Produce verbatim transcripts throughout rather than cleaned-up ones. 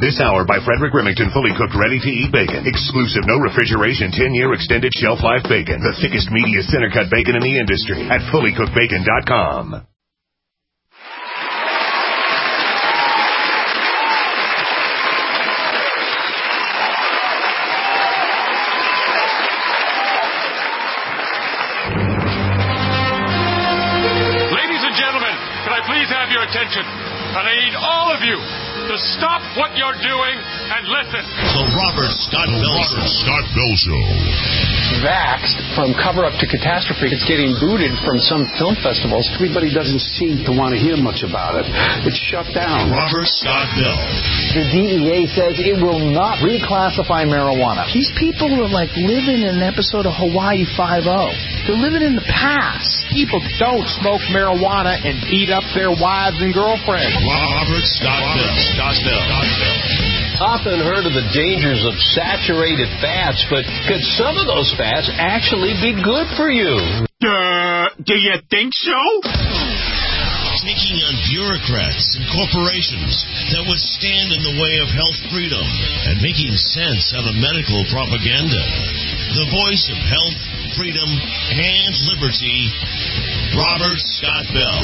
This hour by Frederick Remington, fully cooked, ready-to-eat bacon. Exclusive, no refrigeration, ten-year extended shelf life bacon. The thickest, meatiest, center-cut bacon in the industry at fully cooked bacon dot com. Attention, and I need all of you to stop what you're doing and listen. The Robert Scott Bell Show. Robert Scott Bell Show. Vaxxed from cover-up to catastrophe. It's getting booted from some film festivals. Everybody doesn't seem to want to hear much about it. It's shut down. Robert Scott Bell. The D E A says it will not reclassify marijuana. These people are like living in an episode of Hawaii Five-O. They're living in the past. People don't smoke marijuana and beat up their wives and girlfriends. Robert Scott Bell. Scott Bell. Often heard of the dangers of saturated fats, but could some of those fats actually be good for you? Uh, do you think so? Taking on bureaucrats and corporations that would stand in the way of health freedom and making sense out of medical propaganda. The voice of health, freedom, and liberty, Robert Scott Bell.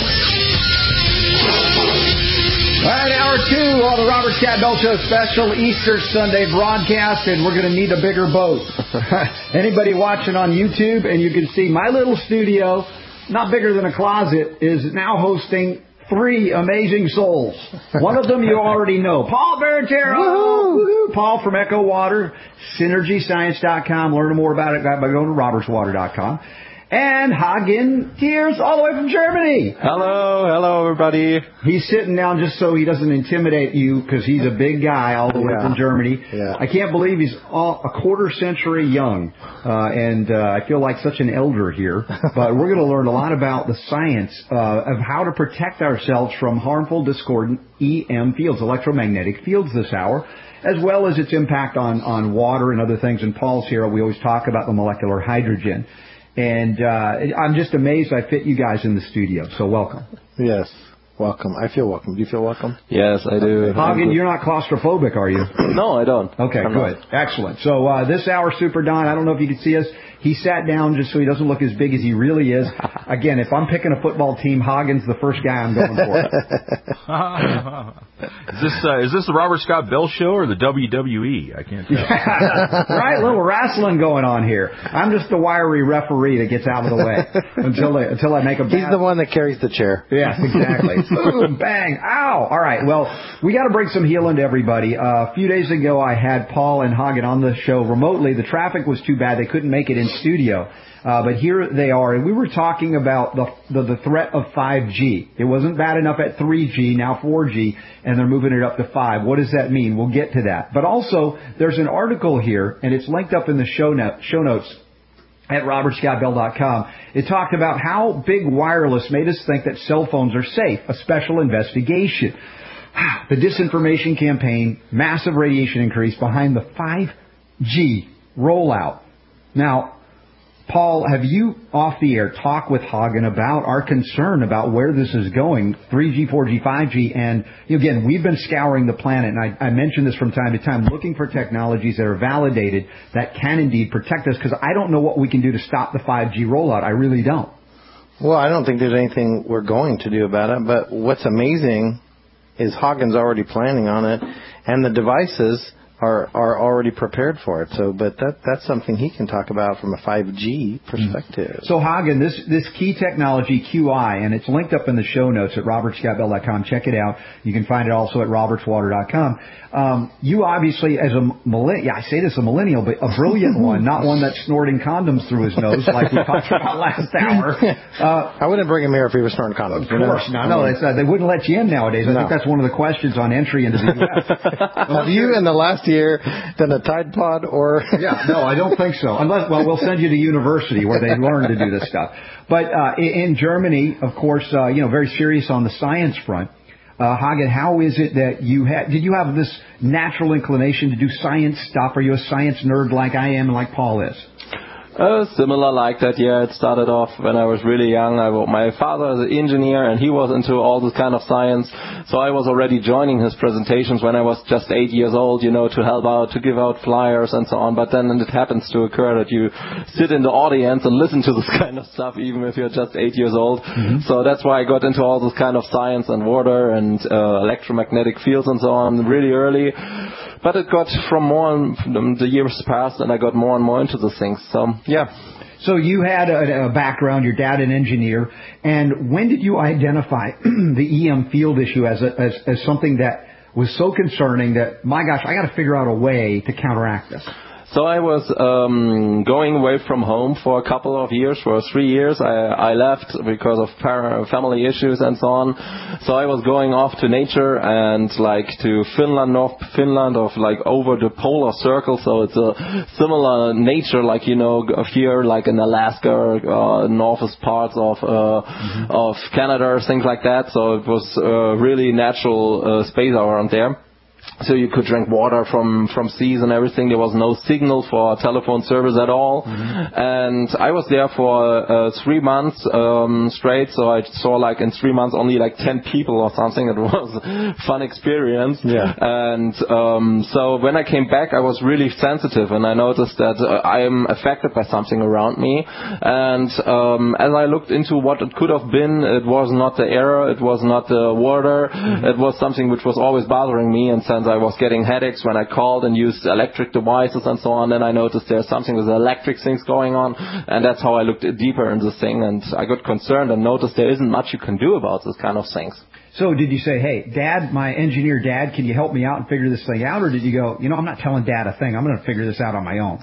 All right, hour two on the Robert Scott Bell Show special Easter Sunday broadcast, and we're going to need a bigger boat. Anybody watching on YouTube, and you can see my little studio, not bigger than a closet, is now hosting three amazing souls. One of them you already know, Paul Barantero. Paul from Echo Water, Synergy Science dot com. Learn more about it by going to Roberts Water dot com. And Hagen Tears, all the way from Germany. Hello, hello, everybody. He's sitting down just so he doesn't intimidate you, because he's a big guy all the way yeah. from Germany. Yeah. I can't believe he's all, a quarter century young, uh, and uh, I feel like such an elder here. But we're going to learn a lot about the science uh, of how to protect ourselves from harmful, discordant E M fields, electromagnetic fields this hour, as well as its impact on, on water and other things. And Paul's here. We always talk about the molecular hydrogen. And uh, I'm just amazed I fit you guys in the studio. So welcome. Yes, welcome. I feel welcome. Do you feel welcome? Yes, I do. Hagen, you're not claustrophobic, are you? No, I don't. Okay, I'm good. Not. Excellent. So uh, this hour, Super Don, I don't know if you can see us. He sat down just so he doesn't look as big as he really is. Again, if I'm picking a football team, Hagen's the first guy I'm going for. Is this uh, is this the Robert Scott Bell Show or the W W E? I can't tell. Right, a little wrestling going on here. I'm just the wiry referee that gets out of the way until they, until I make a bad... He's the one that carries the chair. Yes, exactly. Boom, bang, ow. All right, well, we got to bring some healing to everybody. Uh, a few days ago, I had Paul and Hagen on the show remotely. The traffic was too bad. They couldn't make it in studio. Uh, but here they are, and we were talking about the, the the threat of five G. It wasn't bad enough at three G, now four G, and they're moving it up to five. What does that mean? We'll get to that. But also, there's an article here, and it's linked up in the show, note, show notes at Robert Scott Bell dot com. It talked about how big wireless made us think that cell phones are safe, a special investigation. The disinformation campaign, massive radiation increase behind the five G rollout. Now, Paul, have you, off the air, talked with Hagen about our concern about where this is going, three G, four G, five G, and again, we've been scouring the planet, and I, I mention this from time to time, looking for technologies that are validated that can indeed protect us, because I don't know what we can do to stop the five G rollout. I really don't. Well, I don't think there's anything we're going to do about it, but what's amazing is Hagen's already planning on it, and the devices are are already prepared for it. So, but that that's something he can talk about from a five G perspective. So, Hagen, this this key technology, Q I, and it's linked up in the show notes at Robert Scott Bell dot com. Check it out. You can find it also at Roberts Water dot com. Um, you obviously, as a millennial, yeah, I say this a millennial, but a brilliant one, not one that's snorting condoms through his nose like we talked about last hour. Uh, I wouldn't bring him here if he was snorting condoms. Of course, no, no, it's, uh, they wouldn't let you in nowadays. I no. think that's one of the questions on entry into the U S Have you in the last year done a Tide Pod or? Yeah, no, I don't think so. Unless, well, we'll send you to university where they learn to do this stuff. But uh, in Germany, of course, uh, you know, very serious on the science front. Uh, Hagen, how is it that you had, did you have this natural inclination to do science stuff? Are you a science nerd like I am and like Paul is? Uh, similar like that, yeah. It started off when I was really young. I, my father is an engineer, and he was into all this kind of science. So I was already joining his presentations when I was just eight years old, you know, to help out, to give out flyers and so on. But then it happens to occur that you sit in the audience and listen to this kind of stuff, even if you're just eight years old. Mm-hmm. So that's why I got into all this kind of science and water and uh, electromagnetic fields and so on really early. But it got from more, and the years passed, and I got more and more into the things. So, yeah. So you had a, a background, your dad an engineer, and when did you identify the E M field issue as, a, as as something that was so concerning that, my gosh, I got to figure out a way to counteract this? So I was um going away from home for a couple of years, for three years. I, I left because of par- family issues and so on. So I was going off to nature and like to Finland, North Finland, of like over the polar circle. So it's a similar nature, like, you know, here, like in Alaska, uh, northwest parts of uh, mm-hmm. of Canada, things like that. So it was uh, really natural uh, space around there. So you could drink water from, from seas and everything. There was no signal for telephone service at all. Mm-hmm. And I was there for uh, three months um, straight. So I saw like in three months only like ten people or something. It was a fun experience. Yeah. And um, so when I came back, I was really sensitive, and I noticed that uh, I am affected by something around me. And um, as I looked into what it could have been, it was not the air, it was not the water, mm-hmm. it was something which was always bothering me. And since I was getting headaches when I called and used electric devices and so on, then I noticed there's something with electric things going on, and that's how I looked deeper in this thing, and I got concerned and noticed there isn't much you can do about this kind of things. So did you say, hey, Dad, my engineer dad, can you help me out and figure this thing out? Or did you go, you know, I'm not telling Dad a thing. I'm going to figure this out on my own?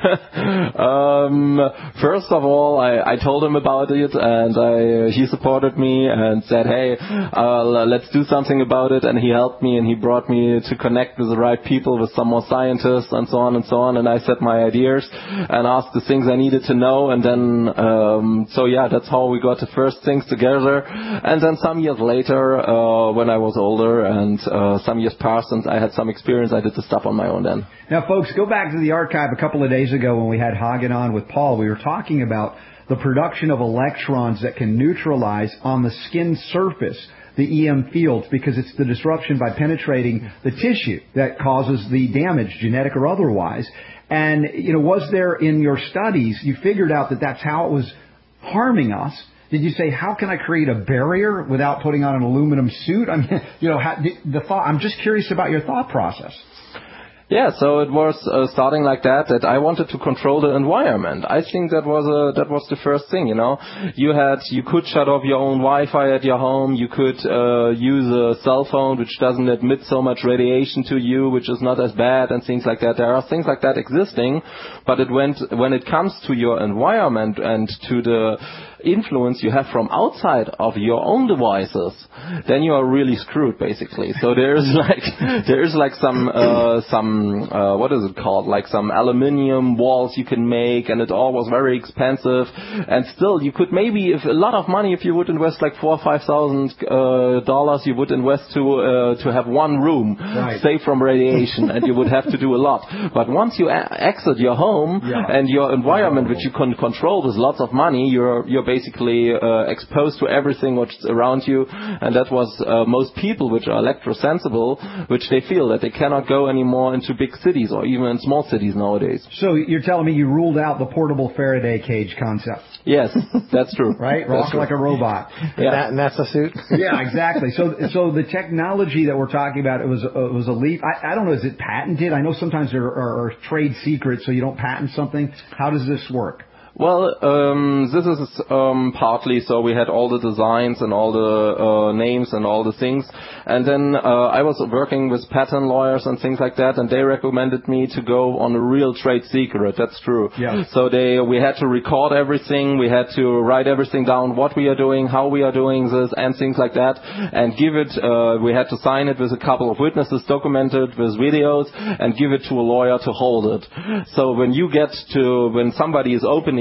um, first of all, I, I told him about it, and I, he supported me and said, hey, uh, let's do something about it. And he helped me, and he brought me to connect with the right people, with some more scientists and so on and so on. And I set my ideas and asked the things I needed to know. And then, um, so yeah, that's how we got the first things together. And then some years later, Uh, when I was older and uh, some years passed and I had some experience, I did the stuff on my own then. Now, folks, go back to the archive a couple of days ago when we had Hagen on with Paul. We were talking about the production of electrons that can neutralize on the skin surface the E M fields, because it's the disruption by penetrating the tissue that causes the damage, genetic or otherwise. And, you know, was there in your studies, you figured out that that's how it was harming us. Did you say, how can I create a barrier without putting on an aluminum suit? I mean, you know, how, the thought, I'm just curious about your thought process. Yeah, so it was uh, starting like that, that I wanted to control the environment. I think that was a, that was the first thing, you know. You had, you could shut off your own Wi-Fi at your home. You could uh, use a cell phone which doesn't emit so much radiation to you, which is not as bad, and things like that. There are things like that existing, but it went, when it comes to your environment and to the influence you have from outside of your own devices, then you are really screwed, basically. So there's like there's like some uh, some uh, what is it called? Like some aluminium walls you can make, and it all was very expensive. And still, you could maybe, if a lot of money, if you would invest like four or five thousand uh, dollars, you would invest to uh, to have one room right. safe from radiation, and you would have to do a lot. But once you a- exit your home yeah. and your environment, which you can control with lots of money, you're you're basically uh, exposed to everything which is around you, and that was uh, most people which are electrosensible, which they feel that they cannot go anymore into big cities or even in small cities nowadays. So you're telling me you ruled out the portable Faraday cage concept? Yes, that's true. Right? Rock like a robot. Yeah, that, and that's a suit. Yeah, exactly. So, so the technology that we're talking about, it was uh, it was a leap. I, I don't know, is it patented? I know sometimes there are, are trade secrets, so you don't patent something. How does this work? Well, um, this is um, partly so we had all the designs and all the uh, names and all the things, and then uh, I was working with patent lawyers and things like that, and they recommended me to go on a real trade secret. That's true. Yeah. So they we had to record everything, we had to write everything down, what we are doing, how we are doing this, and things like that, and give it. Uh, we had to sign it with a couple of witnesses, documented with videos, and give it to a lawyer to hold it. So when you get to when somebody is opening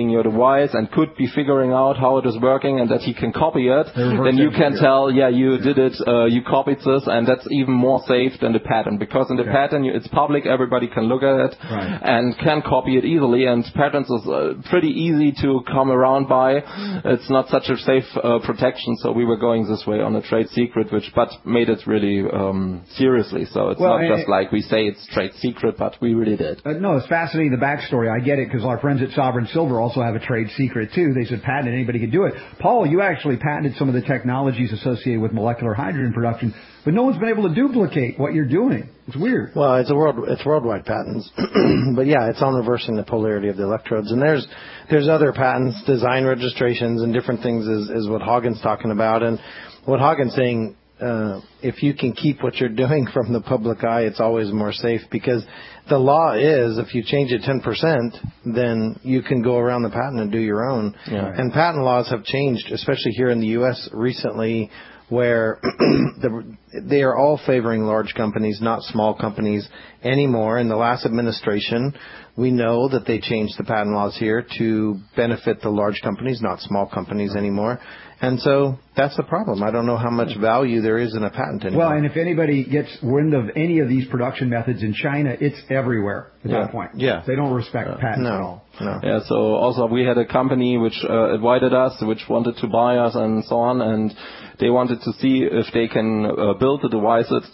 using your device and could be figuring out how it is working and that he can copy it, then you can tell, yeah, you did it, uh, you copied this, and that's even more safe than the patent, because in the okay. patent it's public, everybody can look at it right. and can copy it easily, and patents is uh, pretty easy to come around by. It's not such a safe uh, protection, so we were going this way on a trade secret, which but made it really um, seriously. So it's well, not just like we say it's trade secret, but we really did. Uh, no, it's fascinating, the backstory. I get it, because our friends at Sovereign Silver also have a trade secret too. They said patent, anybody could do it. Paul, you actually patented some of the technologies associated with molecular hydrogen production, but no one's been able to duplicate what you're doing. It's weird. Well, it's a world, it's worldwide patents, but yeah, it's on reversing the polarity of the electrodes. And there's there's other patents, design registrations, and different things is, is what Hagen's talking about. And what Hagen's saying, uh, if you can keep what you're doing from the public eye, it's always more safe, because the law is if you change it ten percent, then you can go around the patent and do your own. Yeah. And patent laws have changed, especially here in the U S recently, where the, they are all favoring large companies, not small companies anymore. In the last administration, we know that they changed the patent laws here to benefit the large companies, not small companies anymore. And so that's the problem. I don't know how much value there is in a patent anymore. Well, and if anybody gets wind of any of these production methods in China, it's everywhere at yeah. that point. Yeah. They don't respect uh, patents no, at all. No. Yeah, so also we had a company which uh, invited us, which wanted to buy us and so on, and they wanted to see if they can uh, build the devices.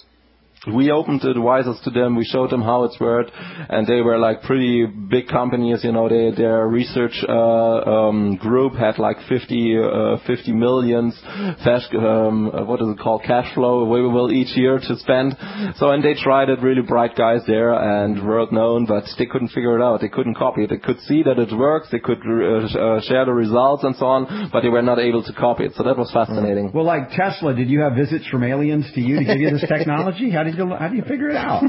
We opened the devices to them, we showed them how it's worked, and they were like pretty big companies, you know, they, their research uh, um, group had like fifty, uh, fifty millions, fast, um, what is it called, cash flow available each year to spend. So, and they tried it, really bright guys there and world known, but they couldn't figure it out, they couldn't copy it. They could see that it works, they could uh, share the results and so on, but they were not able to copy it. So that was fascinating. Well, like Tesla, did you have visits from aliens to you to give you this technology? How did you How do you figure it out?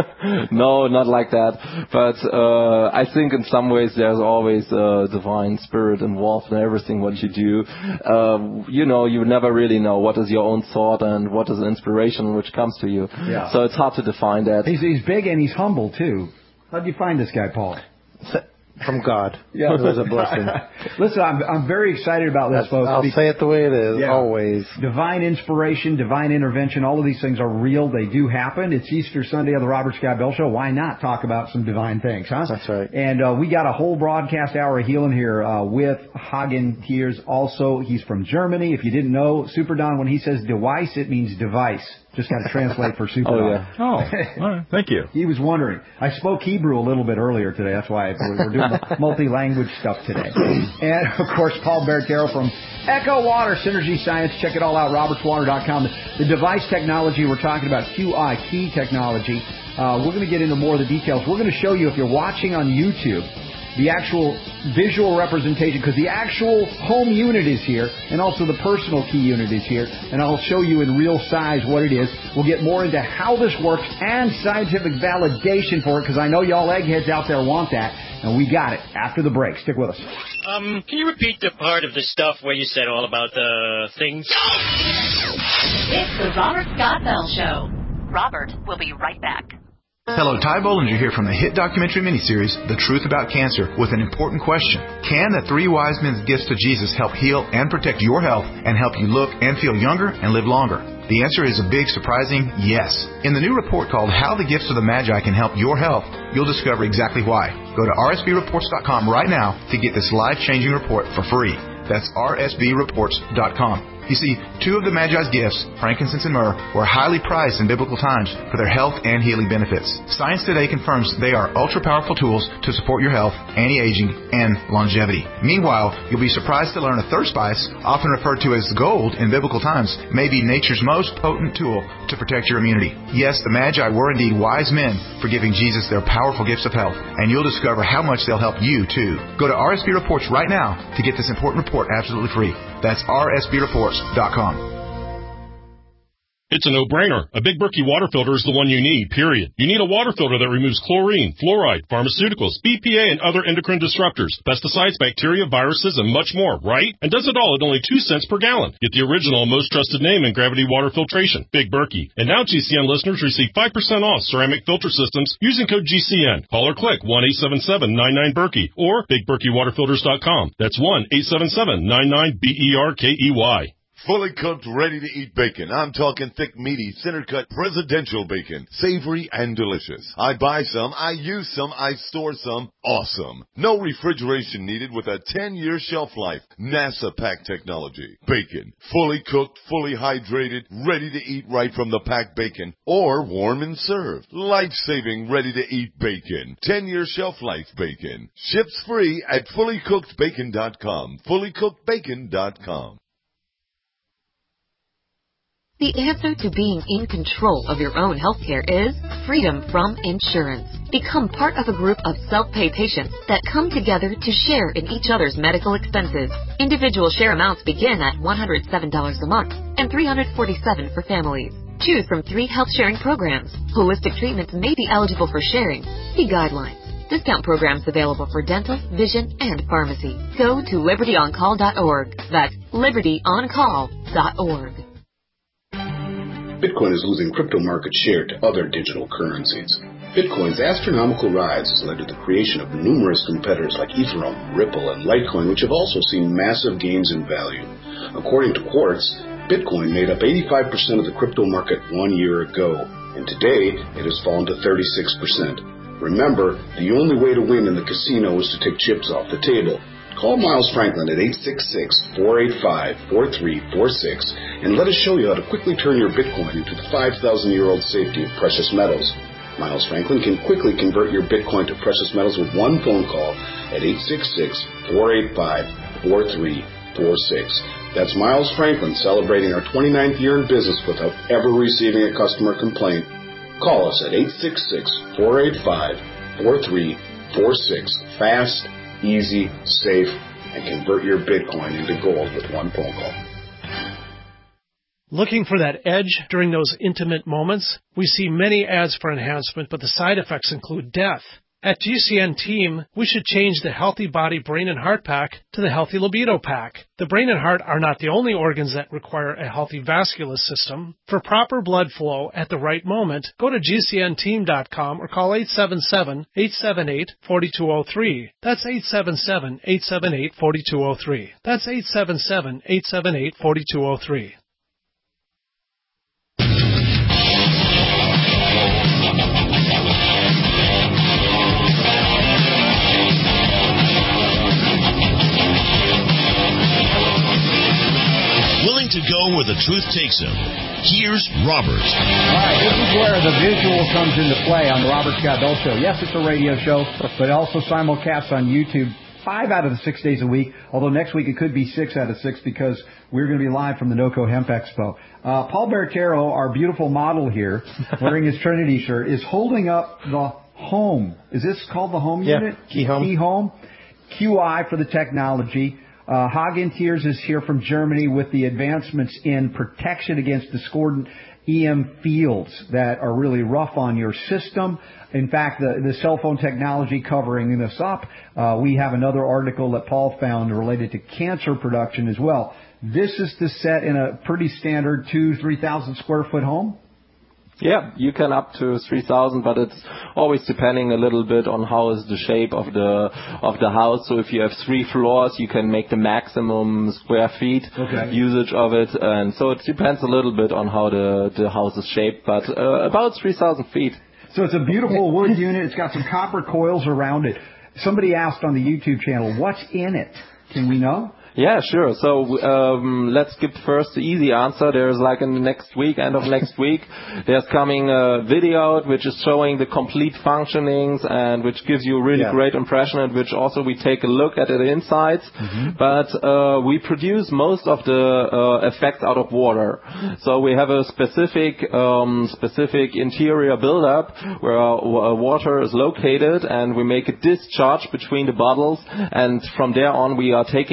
No, not like that. But uh, I think in some ways there's always a divine spirit involved in everything what you do. Uh, you know, you never really know what is your own thought and what is the inspiration which comes to you. Yeah. So it's hard to define that. He's, he's big and he's humble, too. How did you find this guy, Paul? From God. Yeah. It was a blessing. Listen, I'm, I'm very excited about this, That's, folks. I'll say it the way it is, yeah. always. Divine inspiration, divine intervention, all of these things are real. They do happen. It's Easter Sunday on the Robert Scott Bell Show. Why not talk about some divine things, huh? That's right. And uh, we got a whole broadcast hour of healing here uh, with Hagen Heers. Also, he's from Germany. If you didn't know, Super Don, when he says device, it means device. Just got to translate for Super Oh, Don. yeah. Oh, all right. Thank you. He was wondering. I spoke Hebrew a little bit earlier today. That's why we're doing multi-language stuff today. And, of course, Paul Bertero from Echo Water, Synergy Science. Check it all out, roberts water dot com. The, the device technology we're talking about, Q I, key technology. Uh, we're going to get into more of the details. We're going to show you, if you're watching on YouTube, the actual visual representation, because the actual home unit is here, and also the personal key unit is here, and I'll show you in real size what it is. We'll get more into how this works and scientific validation for it, because I know y'all eggheads out there want that, and we got it after the break. Stick with us. Um, can you repeat the part of the stuff where you said all about the things? It's the Robert Scott Bell Show. Robert will be right back. Hello, Ty Bollinger here from the hit documentary miniseries, The Truth About Cancer, with an important question. Can the three wise men's gifts to Jesus help heal and protect your health and help you look and feel younger and live longer? The answer is a big, surprising yes. In the new report called How the Gifts of the Magi Can Help Your Health, you'll discover exactly why. Go to R S B reports dot com right now to get this life-changing report for free. That's R S B reports dot com. You see, two of the Magi's gifts, frankincense and myrrh, were highly prized in biblical times for their health and healing benefits. Science today confirms they are ultra-powerful tools to support your health, anti-aging, and longevity. Meanwhile, you'll be surprised to learn a third spice, often referred to as gold in biblical times, may be nature's most potent tool to protect your immunity. Yes, the Magi were indeed wise men for giving Jesus their powerful gifts of health, and you'll discover how much they'll help you, too. Go to R S B Reports right now to get this important report absolutely free. That's R S B reports dot com. It's a no-brainer. A Big Berkey water filter is the one you need, period. You need a water filter that removes chlorine, fluoride, pharmaceuticals, B P A, and other endocrine disruptors, pesticides, bacteria, viruses, and much more, right? And does it all at only two cents per gallon. Get the original and most trusted name in gravity water filtration, Big Berkey. And now G C N listeners receive five percent off ceramic filter systems using code G C N. Call or click one eight seven seven nine nine Berkey or big berkey water filters dot com. That's one eight seven seven nine nine B E R K E Y. Fully cooked, ready-to-eat bacon. I'm talking thick, meaty, center-cut, presidential bacon. Savory and delicious. I buy some, I use some, I store some. Awesome. No refrigeration needed with a ten-year shelf life. NASA pack technology. Bacon. Fully cooked, fully hydrated, ready-to-eat right from the packed bacon. Or warm and served. Life-saving, ready-to-eat bacon. ten-year shelf life bacon. Ships free at fully cooked bacon dot com. fully cooked bacon dot com. The answer to being in control of your own healthcare is freedom from insurance. Become part of a group of self-pay patients that come together to share in each other's medical expenses. Individual share amounts begin at one hundred seven dollars a month and three hundred forty-seven dollars for families. Choose from three health sharing programs. Holistic treatments may be eligible for sharing. See guidelines. Discount programs available for dental, vision, and pharmacy. Go to liberty on call dot org. That's liberty on call dot org. Bitcoin is losing crypto market share to other digital currencies. Bitcoin's astronomical rise has led to the creation of numerous competitors like Ethereum, Ripple, and Litecoin, which have also seen massive gains in value. According to Quartz, Bitcoin made up eighty-five percent of the crypto market one year ago, and today it has fallen to thirty-six percent. Remember, the only way to win in the casino is to take chips off the table. Call Miles Franklin at eight six six, four eight five, four three four six and let us show you how to quickly turn your Bitcoin into the five thousand year old safety of precious metals. Miles Franklin can quickly convert your Bitcoin to precious metals with one phone call at eight six six, four eight five, four three four six. That's Miles Franklin celebrating our twenty-ninth year in business without ever receiving a customer complaint. Call us at eight six six, four eight five, four three four six. Fast, easy, safe, and convert your Bitcoin into gold with one phone call. Looking for that edge during those intimate moments? We see many ads for enhancement, but the side effects include death. At G C N Team, we should change the Healthy Body, Brain, and Heart Pack to the Healthy Libido Pack. The brain and heart are not the only organs that require a healthy vascular system. For proper blood flow at the right moment, go to G C N team dot com or call eight seven seven, eight seven eight, four two zero three. That's eight seven seven, eight seven eight, four two zero three. That's eight seven seven, eight seven eight, four two zero three. To go where the truth takes him. Here's Robert. All right, this is where the visual comes into play on the Robert Scott Bell Show. Yes, it's a radio show, but also simulcast on YouTube five out of the six days a week, although next week it could be six out of six because we're going to be live from the NOCO Hemp Expo. Uh, Paul Bertero, our beautiful model here, wearing his Trinity shirt, is holding up the home. Is this called the home yeah, unit? Key Home. Key Home. Q I for the technology. Uh, Hagen Tiers is here from Germany with the advancements in protection against discordant E M fields that are really rough on your system. In fact, the, the cell phone technology covering this up, uh, we have another article that Paul found related to cancer production as well. This is to set in a pretty standard two, three thousand square foot home. Yeah, you can up to three thousand, but it's always depending a little bit on how is the shape of the of the house. So if you have three floors, you can make the maximum square feet okay. usage of it, and so it depends a little bit on how the the house is shaped, but uh, about three thousand feet. So it's a beautiful wood unit. It's got some copper coils around it. Somebody asked on the YouTube channel, what's in it? Can we know? Yeah, sure. So um, let's give first the easy answer. There's like in the next week, end of next week, there's coming a video out which is showing the complete functionings and which gives you a really yeah. great impression, and which also we take a look at the insides. Mm-hmm. But uh, we produce most of the uh, effects out of water. So we have a specific um, specific interior buildup where uh, water is located, and we make a discharge between the bottles, and from there on we are taking out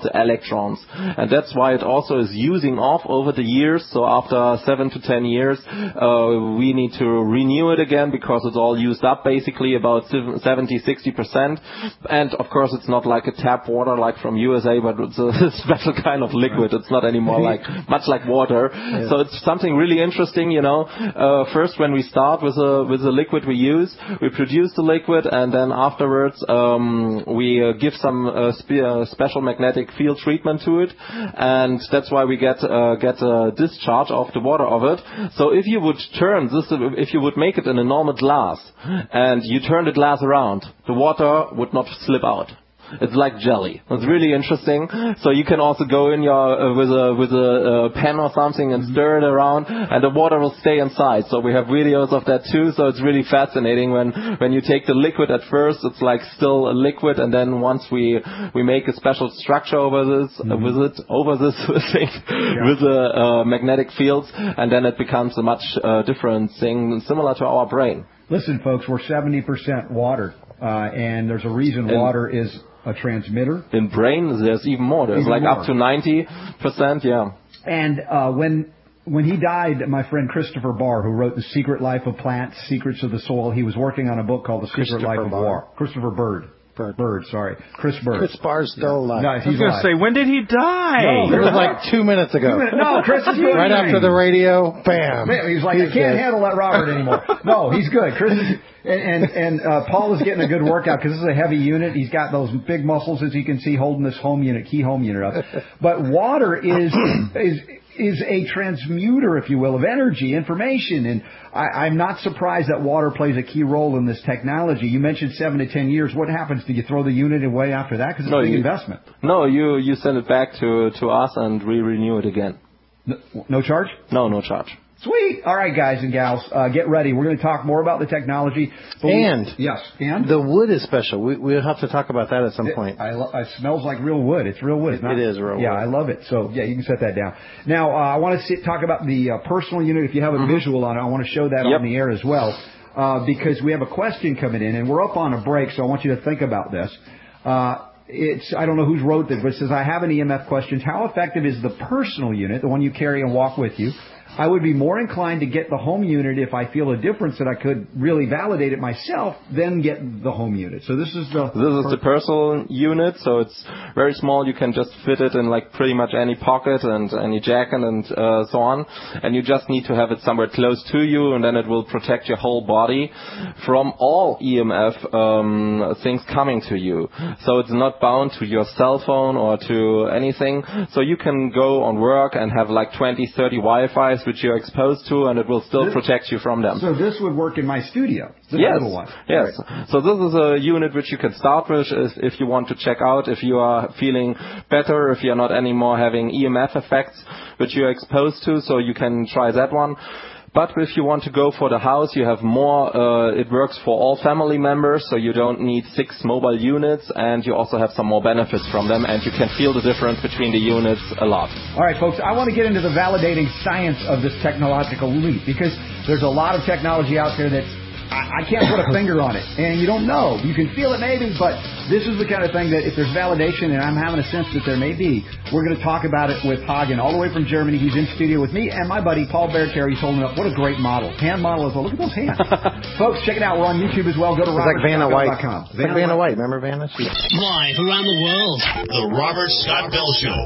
the electrons. And that's why it also is using off over the years. So after seven to ten years, uh, we need to renew it again because it's all used up, basically about seventy, sixty percent. And of course, it's not like a tap water like from U S A, but it's a special kind of liquid. It's not anymore like much like water. Yeah. So it's something really interesting, you know. Uh, first, when we start with a with the liquid we use, we produce the liquid, and then afterwards um, we uh, give some uh, spe- uh, special magnetic field treatment to it, and that's why we get uh, get a discharge of the water of it. So if you would turn this, if you would make it in a normal glass, and you turn the glass around, the water would not slip out. It's like jelly. It's really interesting. So you can also go in your uh, with a with a uh, pen or something and stir it around, and the water will stay inside. So we have videos of that too. So it's really fascinating when when you take the liquid at first, it's like still a liquid, and then once we we make a special structure over this mm-hmm. uh, with it over this thing yeah. with the uh, magnetic fields, and then it becomes a much uh, different thing, similar to our brain. Listen, folks, we're seventy percent water, uh, and there's a reason in, water is a transmitter. In brain, there's even more. There's even like more. Up to ninety percent, yeah. And uh, when when he died, my friend Christopher Barr, who wrote The Secret Life of Plants, Secrets of the Soil, he was working on a book called The Secret Life of War. Christopher Bird. Bird. Bird, sorry. Chris Bird. Chris Barr's still alive. No, I was going to say, when did he die? No, it was like two minutes ago. Two minutes. No, Chris is good. Right after the radio, bam. He's like, he's I can't good. handle that Robert anymore. No, he's good. Chris is, and and, and uh, Paul is getting a good workout because this is a heavy unit. He's got those big muscles, as you can see, holding this home unit, key home unit up. But water is is is a transmuter, if you will, of energy, information. And I, I'm not surprised that water plays a key role in this technology. You mentioned seven to ten years. What happens? Do you throw the unit away after that? Because it's no, a big you, investment. No, you, you send it back to, to us and we renew it again. No, no charge? No, no charge. Sweet. All right, guys and gals, uh, get ready. We're going to talk more about the technology. And we, yes, and the wood is special. We, we'll have to talk about that at some it, point. I lo- it smells like real wood. It's real wood. It's not, it is real yeah, wood. I love it. So, yeah, you can set that down. Now, uh, I want to sit, talk about the uh, personal unit. If you have a mm-hmm. visual on it, I want to show that yep. on the air as well, uh, because we have a question coming in, and we're up on a break, so I want you to think about this. Uh, It's, I don't know who's wrote this, but it says, I have an E M F question. How effective is the personal unit, the one you carry and walk with you? I would be more inclined to get the home unit if I feel a difference that I could really validate it myself, then get the home unit. So this is the... This is the personal unit, so it's very small. You can just fit it in like pretty much any pocket and any jacket and uh, so on. And you just need to have it somewhere close to you, and then it will protect your whole body from all E M F um, things coming to you. So it's not bound to your cell phone or to anything. So you can go on work and have like twenty, thirty Wi-Fi's which you're exposed to, and it will still this, protect you from them. So this would work in my studio, this yes. little one. Yes. Right. So this is a unit which you can start with if, if you want to check out if you are feeling better, if you're not anymore having E M F effects which you're exposed to, so you can try that one. But if you want to go for the house, you have more, uh, it works for all family members, so you don't need six mobile units, and you also have some more benefits from them, and you can feel the difference between the units a lot. All right, folks, I want to get into the validating science of this technological leap, because there's a lot of technology out there that's I, I can't put a finger on it, and you don't know. You can feel it maybe, but this is the kind of thing that if there's validation, and I'm having a sense that there may be, we're going to talk about it with Hagen all the way from Germany. He's in studio with me and my buddy Paul Bertier. He's holding up. What a great model. Hand model as well. Look at those hands. Folks, check it out. We're on YouTube as well. Go to robert scott bell dot com. It's like Vanna White. Remember Vanna? Live around the world. The Robert Scott Bell Show.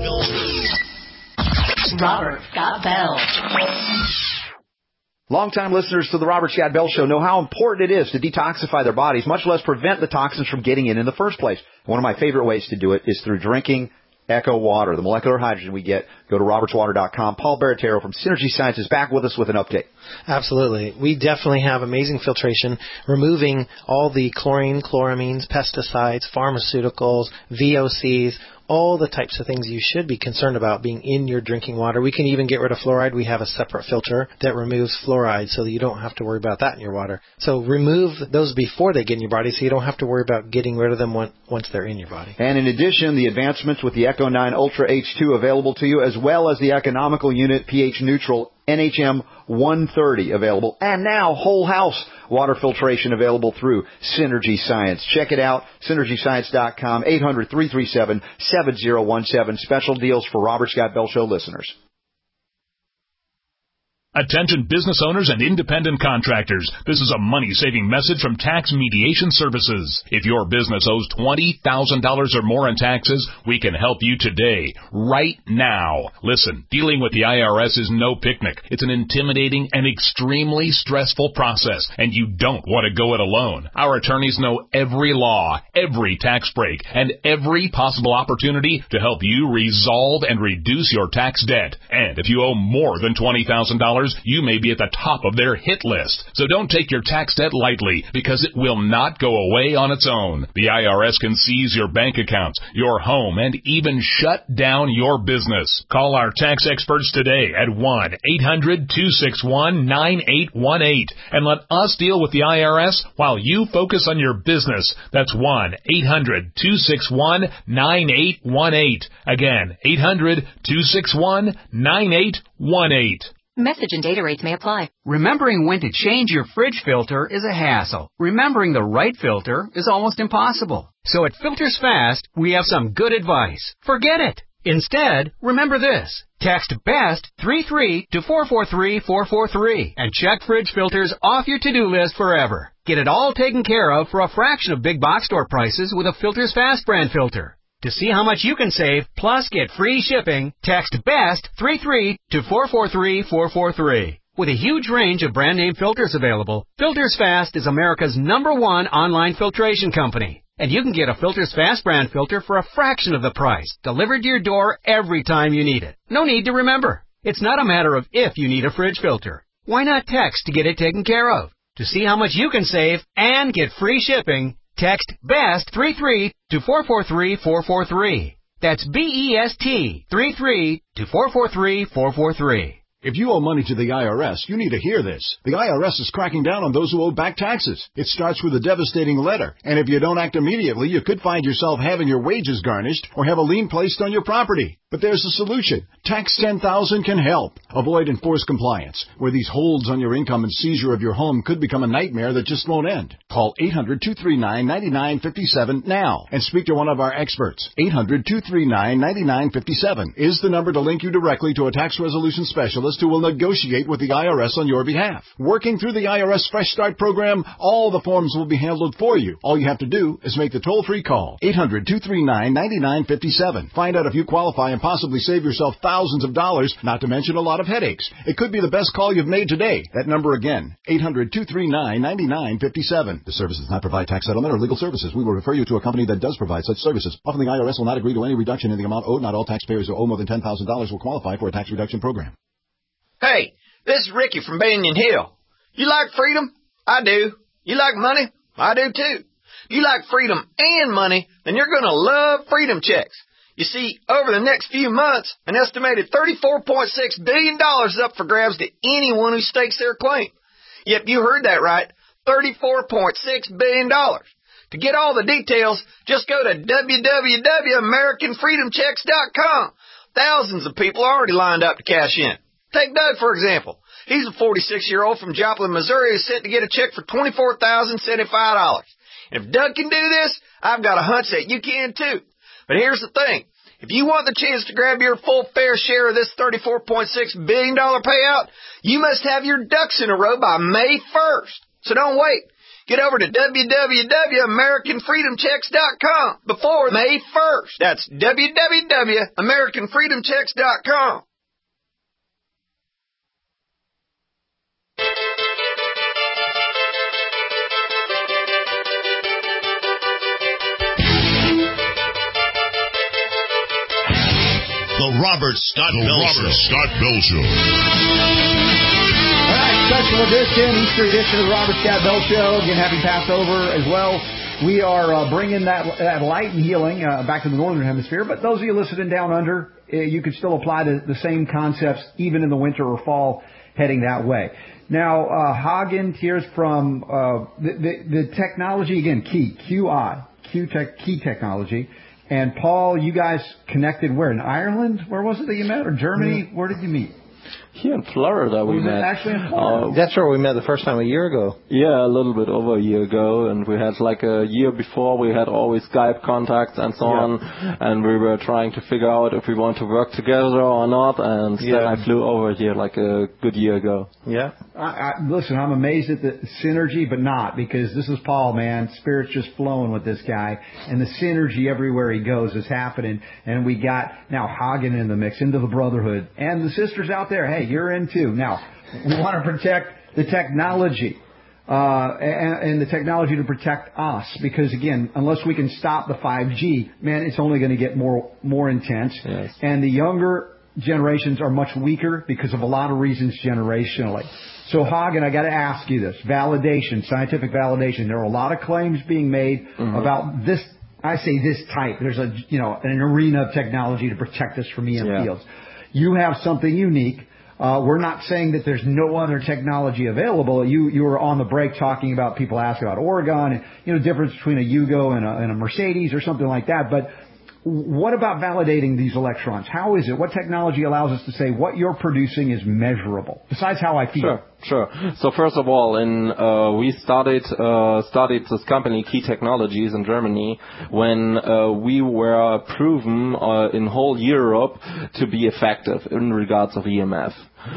Robert Scott Bell. Longtime listeners to the Robert Scott Bell Show know how important it is to detoxify their bodies, much less prevent the toxins from getting in in the first place. One of my favorite ways to do it is through drinking Echo Water, the molecular hydrogen we get. Go to roberts water dot com. Paul Bertier from Synergy Sciences back with us with an update. Absolutely. We definitely have amazing filtration, removing all the chlorine, chloramines, pesticides, pharmaceuticals, V O Cs, all the types of things you should be concerned about being in your drinking water. We can even get rid of fluoride. We have a separate filter that removes fluoride so that you don't have to worry about that in your water. So remove those before they get in your body so you don't have to worry about getting rid of them once they're in your body. And in addition, the advancements with the Echo nine Ultra H two available to you, as well as the economical unit, pH neutral N H M one thirty available. And now whole house water filtration available through Synergy Science. Check it out, synergy science dot com, eight hundred, three three seven, seven zero one seven. Special deals for Robert Scott Bell Show listeners. Attention business owners and independent contractors. This is a money-saving message from Tax Mediation Services. If your business owes twenty thousand dollars or more in taxes, we can help you today, right now. Listen, dealing with the I R S is no picnic. It's an intimidating and extremely stressful process, and you don't want to go it alone. Our attorneys know every law, every tax break, and every possible opportunity to help you resolve and reduce your tax debt. And if you owe more than twenty thousand dollars, you may be at the top of their hit list. So don't take your tax debt lightly, because it will not go away on its own. The I R S can seize your bank accounts, your home, and even shut down your business. Call our tax experts today at one eight hundred, two six one, nine eight one eight and let us deal with the I R S while you focus on your business. That's one eight hundred, two six one, nine eight one eight. Again, eight hundred, two six one, nine eight one eight. Message and data rates may apply. Remembering when to change your fridge filter is a hassle. Remembering the right filter is almost impossible. So at Filters Fast, we have some good advice. Forget it. Instead, remember this. Text BEST three three to four four three, four four three and check fridge filters off your to-do list forever. Get it all taken care of for a fraction of big box store prices with a Filters Fast brand filter. To see how much you can save, plus get free shipping, text BEST three three to four four three, four four three. With a huge range of brand name filters available, Filters Fast is America's number one online filtration company. And you can get a Filters Fast brand filter for a fraction of the price, delivered to your door every time you need it. No need to remember. It's not a matter of if you need a fridge filter. Why not text to get it taken care of? To see how much you can save and get free shipping, text BEST three three to four four three, four four three. That's B E S T three three to four four three, four four three. If you owe money to the I R S, you need to hear this. The I R S is cracking down on those who owe back taxes. It starts with a devastating letter, and if you don't act immediately, you could find yourself having your wages garnished or have a lien placed on your property. But there's a solution. Tax ten thousand can help. Avoid enforced compliance, where these holds on your income and seizure of your home could become a nightmare that just won't end. Call eight hundred, two three nine, nine nine five seven now and speak to one of our experts. eight hundred, two three nine, nine nine five seven is the number to link you directly to a tax resolution specialist who will negotiate with the I R S on your behalf. Working through the I R S Fresh Start program, all the forms will be handled for you. All you have to do is make the toll-free call. eight hundred, two three nine, nine nine five seven. Find out if you qualify and possibly save yourself thousands of dollars, not to mention a lot of headaches. It could be the best call you've made today. That number again, eight hundred, two three nine, nine nine five seven. The service does not provide tax settlement or legal services. We will refer you to a company that does provide such services. Often the I R S will not agree to any reduction in the amount owed. Not all taxpayers who owe more than ten thousand dollars will qualify for a tax reduction program. Hey, this is Ricky from Banyan Hill. You like freedom? I do. You like money? I do too. You like freedom and money, then you're going to love Freedom Checks. You see, over the next few months, an estimated thirty-four point six billion dollars is up for grabs to anyone who stakes their claim. Yep, you heard that right, thirty-four point six billion dollars. To get all the details, just go to w w w dot american freedom checks dot com. Thousands of people are already lined up to cash in. Take Doug, for example. He's a forty-six-year-old from Joplin, Missouri who's set to get a check for twenty-four thousand seventy-five dollars. And if Doug can do this, I've got a hunch that you can too. But here's the thing. If you want the chance to grab your full fair share of this thirty-four point six billion dollars payout, you must have your ducks in a row by May first. So don't wait. Get over to w w w dot american freedom checks dot com before May first. That's w w w dot american freedom checks dot com. The Robert Scott the Bell Robert Show. Scott Bell Show. All right, special edition, Easter edition of the Robert Scott Bell Show. Again, happy Passover as well. We are uh, bringing that, that light and healing uh, back to the northern hemisphere. But those of you listening down under, uh, you can still apply the, the same concepts even in the winter or fall heading that way. Now, uh, Hagen here's from uh, the, the, the technology, again, Key, Q I, Q tech, Key Technology. And Paul, you guys connected where? In Ireland? Where was it that you met? Or Germany? Where did you meet? Here in Florida we Was it met. actually in Florida? Uh, That's where we met the first time a year ago. Yeah, a little bit over a year ago, and we had like a year before we had always Skype contacts and so Yeah. on, and we were trying to figure out if we want to work together or not, and Yeah. then I flew over here like a good year ago. Yeah. I, I, listen, I'm amazed at the synergy, but not, because this is Paul, man. Spirit's just flowing with this guy, and the synergy everywhere he goes is happening. And we got now Hagen in the mix, into the brotherhood, and the sisters out there. Hey, you're in too. Now, we want to protect the technology. Uh, and, and the technology to protect us, because again, unless we can stop the five G, man, it's only going to get more more intense. Yes. And the younger generations are much weaker because of a lot of reasons generationally. So Hagen, I got to ask you this: validation, scientific validation. There are a lot of claims being made Mm-hmm. about this. I say this type. There's a you know an arena of technology to protect us from E M Yeah. fields. You have something unique. Uh, we're not saying that there's no other technology available. You you were on the break talking about people asking about Oregon and, you know, difference between a Yugo and a, and a Mercedes or something like that. But what about validating these electrons? How is it? What technology allows us to say what you're producing is measurable, besides how I feel? Sure, sure. So first of all, in uh, we started uh, started this company, Key Technologies, in Germany, when uh, we were proven uh, in whole Europe to be effective in regards of E M F.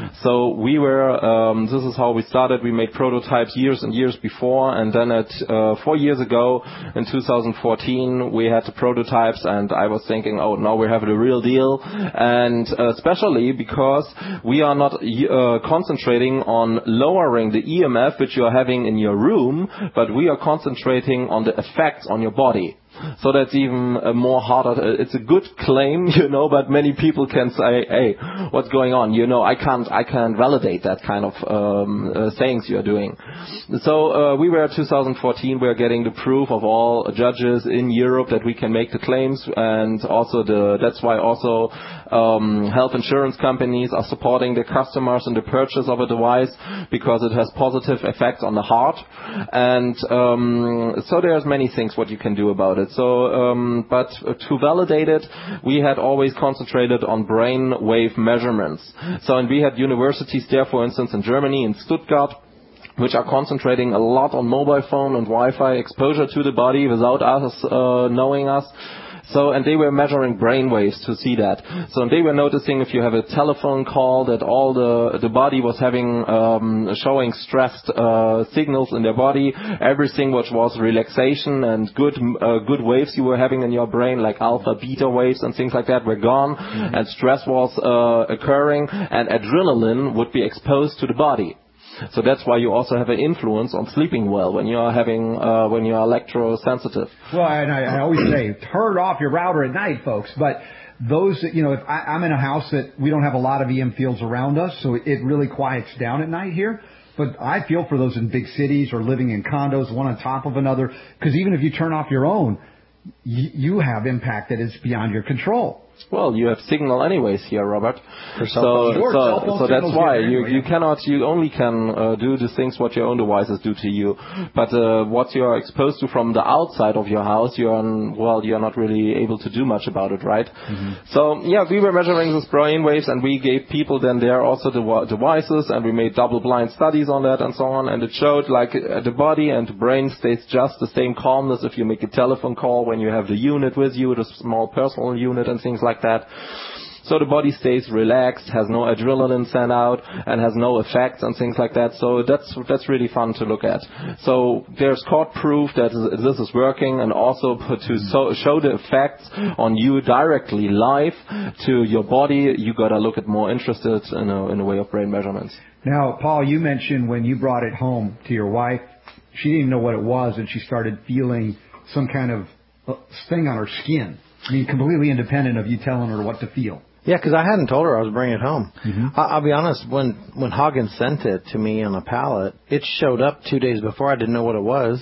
So we were, um, this is how we started. We made prototypes years and years before, and then at uh, four years ago, in two thousand fourteen, we had the prototypes, and I was thinking, oh, now we have the real deal, and uh, especially because we are not uh, concentrating on lowering the E M F which you are having in your room, but we are concentrating on the effects on your body. So that's even uh, more harder. It's a good claim, you know, but many people can say, hey, what's going on? You know, I can't, I can't validate that kind of um, uh, sayings you're doing. So uh, we were two thousand fourteen, we are getting the proof of all judges in Europe that we can make the claims, and also the, that's why also um, health insurance companies are supporting the customers in the purchase of a device, because it has positive effects on the heart. And um, so there's many things what you can do about it. So, um, but to validate it, we had always concentrated on brain wave measurements. So, and we had universities there, for instance, in Germany, in Stuttgart, which are concentrating a lot on mobile phone and Wi-Fi exposure to the body without us uh, knowing us. So, and they were measuring brain waves to see that. So, and they were noticing if you have a telephone call that all the the body was having um, showing stressed uh, signals in their body. Everything which was relaxation and good uh, good waves you were having in your brain, like alpha, beta waves and things like that, were gone, mm-hmm. and stress was uh, occurring, and adrenaline would be exposed to the body. So that's why you also have an influence on sleeping well when you are having uh, when you are electrosensitive. Well, and I, I always say, turn off your router at night, folks. But those, you know, if I, I'm in a house that we don't have a lot of E M fields around us, so it really quiets down at night here. But I feel for those in big cities or living in condos, one on top of another, because even if you turn off your own, you, you have impact that is beyond your control. Well, you have signal anyways here, Robert. For so, sure, so, so that's why you anyway. you cannot you only can uh, do the things what your own devices do to you. But uh, what you are exposed to from the outside of your house, you are well, you are not really able to do much about it, right? Mm-hmm. So yeah, we were measuring these brain waves, and we gave people then there also the devices, and we made double-blind studies on that and so on, and it showed like uh, the body and the brain stays just the same calmness if you make a telephone call when you have the unit with you, the small personal unit and things like that. So the body stays relaxed, has no adrenaline sent out, and has no effects and things like that. So that's that's really fun to look at. So there's court proof that this is working, and also to so, show the effects on you directly live to your body. You gotta look at more interested in a, in a way of brain measurements. Now, Paul, you mentioned when you brought it home to your wife, she didn't even know what it was, and she started feeling some kind of thing on her skin. I mean, completely independent of you telling her what to feel. Yeah, because I hadn't told her I was bringing it home. Mm-hmm. I, I'll be honest, when, when Hagen sent it to me on a pallet, it showed up two days before. I didn't know what it was.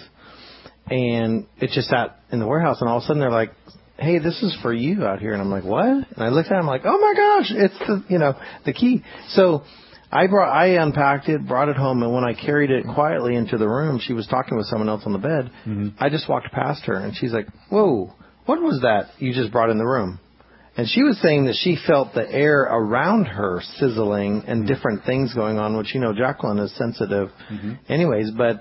And it just sat in the warehouse, and all of a sudden they're like, hey, this is for you out here. And I'm like, what? And I looked at it, I'm like, oh my gosh, it's the, you know, the key. So I brought, I unpacked it, brought it home, and when I carried it quietly into the room, she was talking with someone else on the bed. Mm-hmm. I just walked past her, and she's like, whoa. What was that you just brought in the room? And she was saying that she felt the air around her sizzling and different things going on, which, you know, Jacqueline is sensitive mm-hmm. anyways. But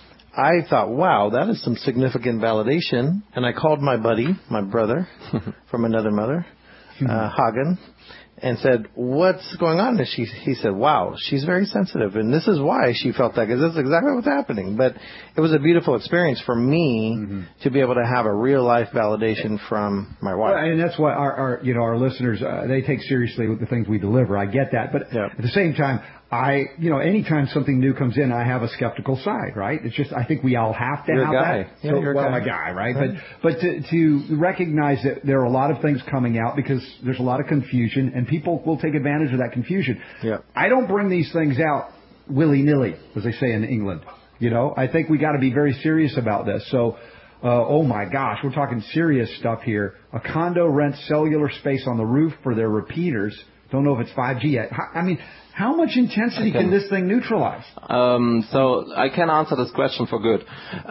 I thought, wow, that is some significant validation. And I called my buddy, my brother from another mother, uh, Hagen, and said, what's going on? And she, he said, wow, she's very sensitive. And this is why she felt that, because this is exactly what's happening. But it was a beautiful experience for me mm-hmm. to be able to have a real-life validation from my wife. Well, and that's why our, our you know, our listeners, uh, they take seriously the things we deliver. I get that. But yeah. at the same time, I, you know, anytime something new comes in, I have a skeptical side, right? It's just, I think we all have to you're have a guy. that. Yeah, so, you're well, a guy. I'm a guy, right? right. But, but to, to recognize that there are a lot of things coming out because there's a lot of confusion and people will take advantage of that confusion. Yeah. I don't bring these things out willy-nilly, as they say in England. You know, I think we got to be very serious about this. So, uh, oh my gosh, we're talking serious stuff here. A condo rents cellular space on the roof for their repeaters. Don't know if it's five G yet. I mean, how much intensity can, can this thing neutralize? Um, so I can answer this question for good.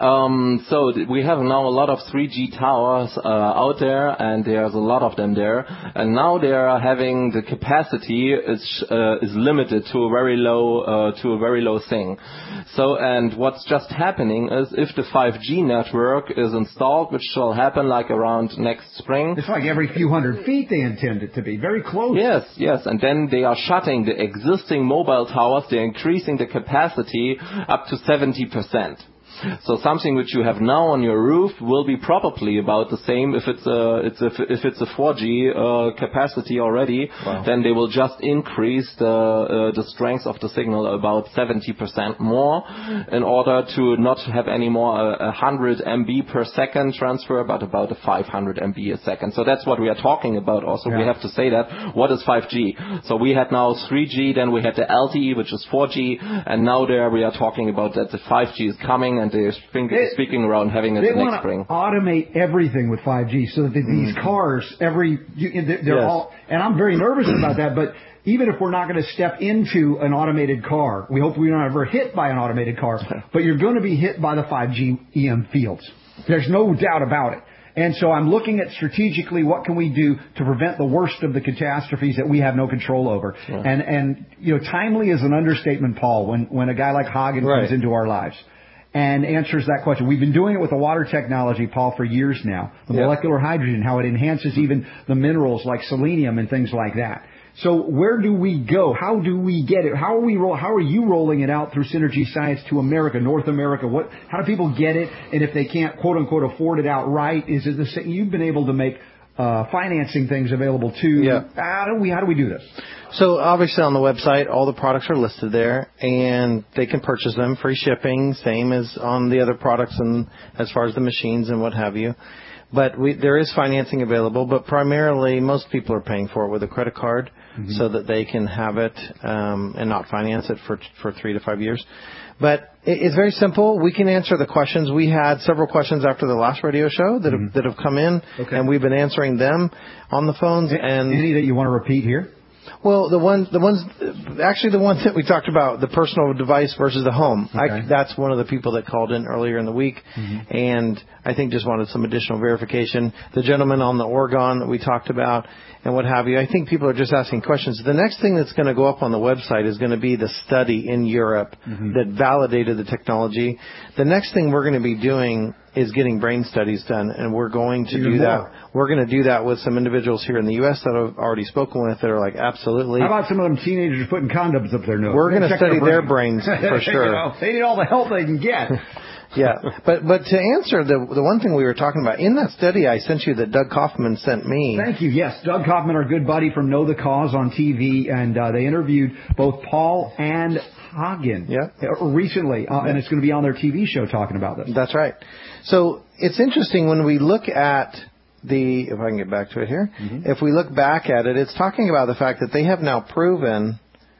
Um, so we have now a lot of three G towers uh, out there, and there's a lot of them there. And now they are having the capacity is uh, is limited to a very low uh, to a very low thing. So and what's just happening is if the five G network is installed, which shall happen like around next spring. It's like every few hundred feet they intend it to be very close. Yes, yes, and then they are shutting the existing Existing mobile towers, they're increasing the capacity up to seventy percent. So something which you have now on your roof will be probably about the same if it's a, it's a, if it's a four G uh, capacity already. Wow. Then they will just increase the uh, the strength of the signal about seventy percent more in order to not have any more a one hundred megabits per second transfer, but about a five hundred megabits a second. So that's what we are talking about. Also, yeah. we have to say that. What is five G? So we had now three G, then we had the L T E, which is four G, and now there we are talking about that the five G is coming and they're speaking around having it they the next spring. They want to automate everything with five G so that these mm. cars, every, they're yes. all, and I'm very nervous about that, but even if we're not going to step into an automated car, we hope we're not ever hit by an automated car, but you're going to be hit by the five G E M fields. There's no doubt about it. And so I'm looking at strategically what can we do to prevent the worst of the catastrophes that we have no control over. Yeah. And, and, you know, timely is an understatement, Paul, when, when a guy like Hagen right. comes into our lives and answers that question. We've been doing it with the water technology, Paul, for years now. The yep. molecular hydrogen, how it enhances even the minerals like selenium and things like that. So where do we go? How do we get it? How are we roll, How are you rolling it out through Synergy Science to America, North America? What? How do people get it? And if they can't, quote unquote, afford it outright, is it the same? You've been able to make uh, financing things available too. Yeah. How do we? How do we do this? So obviously on the website, all the products are listed there, and they can purchase them, free shipping, same as on the other products, and as far as the machines and what have you. But we, there is financing available, but primarily most people are paying for it with a credit card, mm-hmm. so that they can have it um, and not finance it for for three to five years. But it's very simple. We can answer the questions. We had several questions after the last radio show that mm-hmm. have, that have come in, okay. and we've been answering them on the phones. A- and any that you want to repeat here? Well, the ones, the ones, actually the ones that we talked about, the personal device versus the home. Okay. I, that's one of the people that called in earlier in the week, mm-hmm. and I think just wanted some additional verification. The gentleman on the Oregon that we talked about and what have you. I think people are just asking questions. The next thing that's going to go up on the website is going to be the study in Europe mm-hmm. that validated the technology. The next thing we're going to be doing is getting brain studies done, and we're going to Even do more. that. We're going to do that with some individuals here in the U S that I've already spoken with that are like, absolutely. How about some of them teenagers putting condoms up their nose? We're going to study their, brain. their brains for sure. You know, they need all the help they can get. Yeah, but but to answer the the one thing we were talking about, in that study I sent you that Doug Kaufman sent me. Thank you. Yes, Doug Kaufman, our good buddy from Know the Cause on T V, and uh, they interviewed both Paul and Hagen yeah. recently, uh, yeah. and it's going to be on their T V show talking about this. That's right. So it's interesting when we look at the, if I can get back to it here, mm-hmm. if we look back at it, it's talking about the fact that they have now proven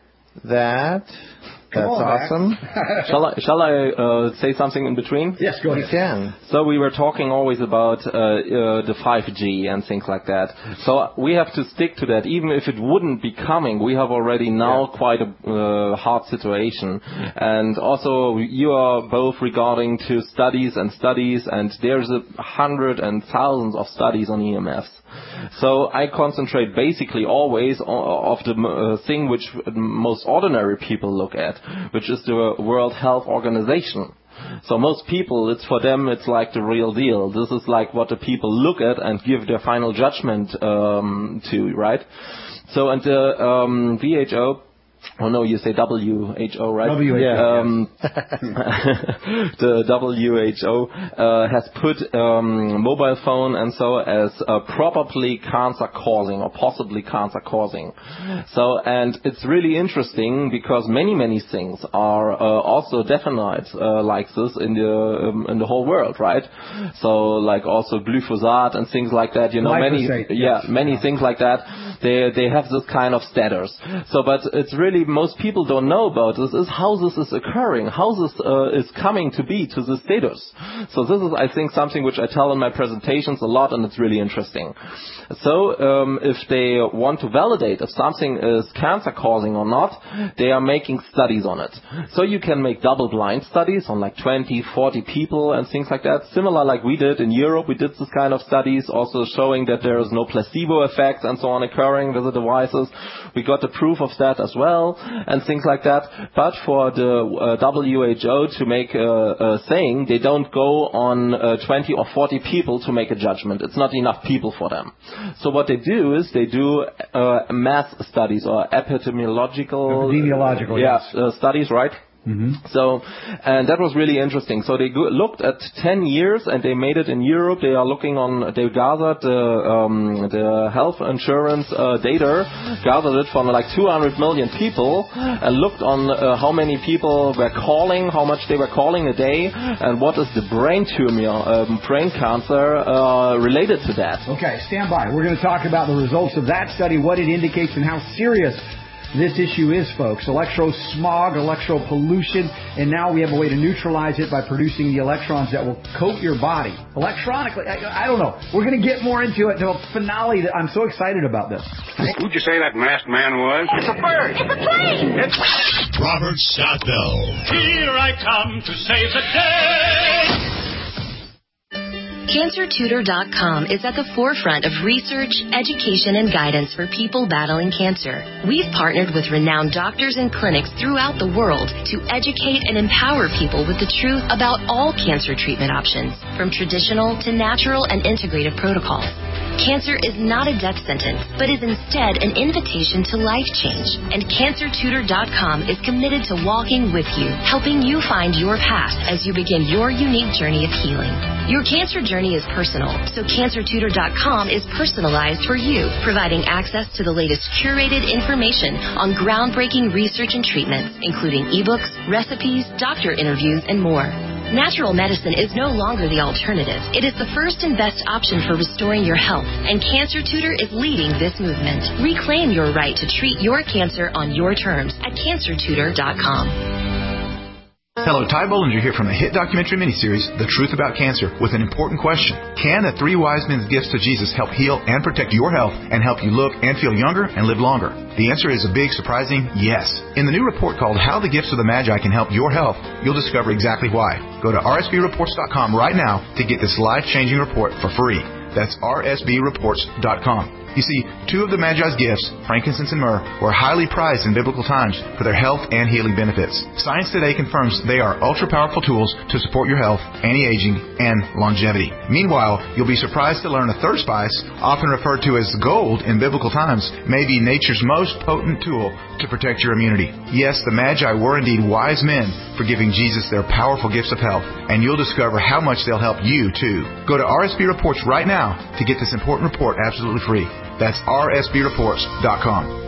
that... That's awesome. shall I, shall I uh, say something in between? Yes, go ahead. You can. So we were talking always about uh, uh, the five G and things like that. So we have to stick to that. Even if it wouldn't be coming, we have already now yeah. quite a uh, hard situation. And also you are both regarding to studies and studies, and there's a hundred and thousands of studies on E M Fs. So I concentrate basically always on, of the uh, thing which most ordinary people look at, which is the World Health Organization. So most people, it's for them, it's like the real deal. This is like what the people look at and give their final judgment um, to, right? So and the um, W H O, oh no, you say W H O, right? W H O. Yeah. Um, the W H O uh, has put um, mobile phone and so as uh, probably cancer causing or possibly cancer causing. So and it's really interesting because many many things are uh, also definite uh, like this in the um, in the whole world, right? So like also glyphosate and things like that. You know, many Glyphosate, yeah yes. many things like that. They they have this kind of status. So but it's really most people don't know about this is how this is occurring, how this uh, is coming to be to this status. So this is, I think, something which I tell in my presentations a lot, and it's really interesting. So um, if they want to validate if something is cancer causing or not, they are making studies on it. So you can make double-blind studies on like twenty, forty people and things like that, similar like we did in Europe. We did this kind of studies, also showing that there is no placebo effect and so on occurring with the devices. We got the proof of that as well, and things like that. But for the uh, W H O to make a, a thing, they don't go on uh, twenty or forty people to make a judgment. It's not enough people for them. So what they do is they do uh, mass studies or epidemiological, epidemiological yeah, yes. uh, studies, right? Mm-hmm. So, and that was really interesting. So they go, looked at ten years, and they made it in Europe. They are looking on, they gathered the, um, the health insurance uh, data, gathered it from like two hundred million people, and looked on uh, how many people were calling, how much they were calling a day, and what is the brain tumor, um, brain cancer uh, related to that. Okay, stand by. We're going to talk about the results of that study, what it indicates, and how serious this issue is, folks. Electro-smog, electro-pollution, and now we have a way to neutralize it by producing the electrons that will coat your body electronically. I, I don't know. We're going to get more into it, to a finale that I'm so excited about this. Who'd you say that masked man was? It's a bird. It's a plane. It's Robert Scott Bell. Here I come to save the day. Cancer Tutor dot com is at the forefront of research, education, and guidance for people battling cancer. We've partnered with renowned doctors and clinics throughout the world to educate and empower people with the truth about all cancer treatment options, from traditional to natural and integrative protocols. Cancer is not a death sentence, but is instead an invitation to life change. And Cancer Tutor dot com is committed to walking with you, helping you find your path as you begin your unique journey of healing. Your cancer journey is personal, so Cancer Tutor dot com is personalized for you, providing access to the latest curated information on groundbreaking research and treatments, including ebooks, recipes, doctor interviews, and more. Natural medicine is no longer the alternative. It is the first and best option for restoring your health, and Cancer Tutor is leading this movement. Reclaim your right to treat your cancer on your terms at Cancer Tutor dot com. Hello, Ty Bollinger here from the hit documentary miniseries, The Truth About Cancer, with an important question. Can the three wise men's gifts to Jesus help heal and protect your health and help you look and feel younger and live longer? The answer is a big, surprising yes. In the new report called How the Gifts of the Magi Can Help Your Health, you'll discover exactly why. Go to R S B reports dot com right now to get this life-changing report for free. That's R S B reports dot com. You see, two of the Magi's gifts, frankincense and myrrh, were highly prized in biblical times for their health and healing benefits. Science today confirms they are ultra-powerful tools to support your health, anti-aging, and longevity. Meanwhile, you'll be surprised to learn a third spice, often referred to as gold in biblical times, may be nature's most potent tool to protect your immunity. Yes, the Magi were indeed wise men for giving Jesus their powerful gifts of health, and you'll discover how much they'll help you, too. Go to R S B Reports right now to get this important report absolutely free. That's R S B reports dot com.